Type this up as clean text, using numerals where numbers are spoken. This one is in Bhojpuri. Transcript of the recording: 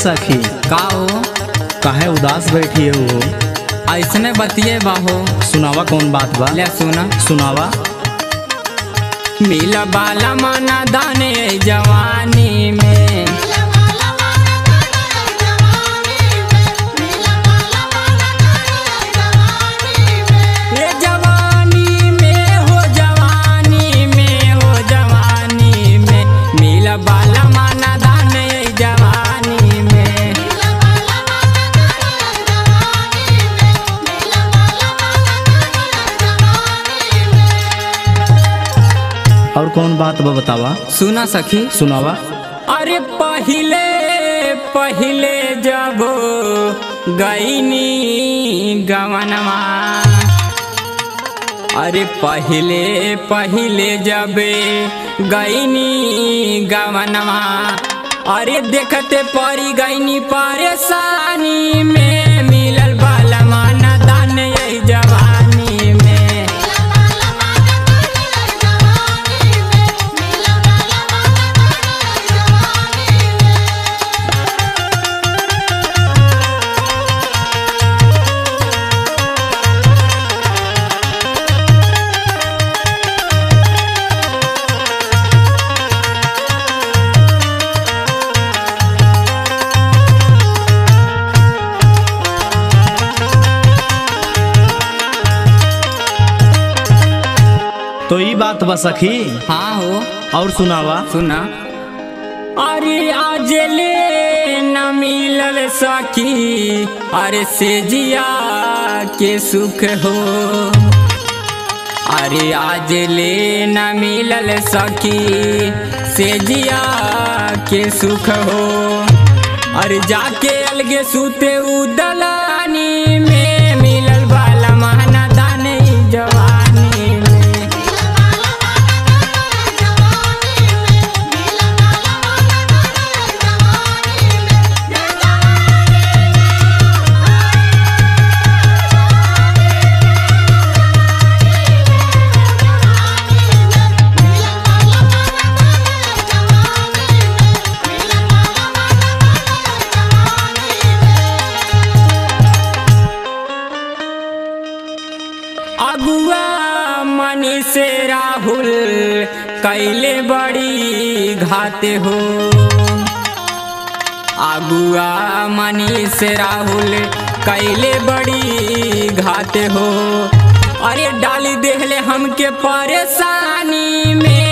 सखी का हो काहे उदास बैठी है वो? ऐसने बतिए बाहो। सुनावा कौन बात बा? ले सुना सुनावा। मिला बाला माना दाने जवानी में, ये जवानी में हो जवानी में हो जवानी में मिला बाला माना दाने जवानी में। और कौन बात बा बतावा? सुना सखी सुनावा। अरे पहिले पहिले जब गईनी गवनवा, अरे पहिले पहिले जब गईनी गवनवा, अरे देखते परी गईनी परेशानी में मिलल बाला माना दान यही जवानी में। तो ई बात बा सखी। हाँ हो और सुनावा। सुना। अरे आज ले न मिलल सखी, अरे सेजिया के सुख हो, अरे आज ले न मिलल सखी सेजिया के सुख हो, अरे जाके अलगे सूते उदलानी में मिलल बाला महना दाने जवानी में। अगुआ मनी से राहुल कैले बड़ी घाते हो, अगुआ मनी से राहुल कैले बड़ी घाते हो, अरे डाली देहले हमके परेशानी में।